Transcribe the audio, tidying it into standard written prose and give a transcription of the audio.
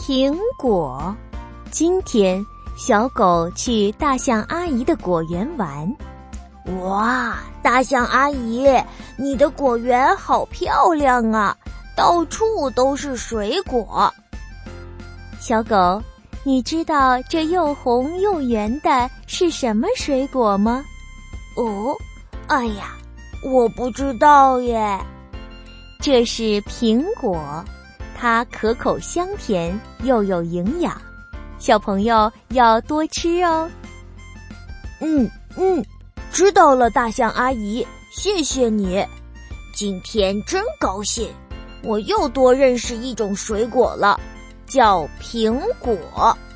苹果。今天，小狗去大象阿姨的果园玩。 哇，大象阿姨，你的果园好漂亮啊，到处都是水果。 小狗，你知道这又红又圆的是什么水果吗？ 哦，哎呀，我不知道耶。 这是苹果，它可口香甜又有营养，小朋友要多吃哦。 知道了，大象阿姨，谢谢你。今天真高兴，我又多认识一种水果了，叫苹果。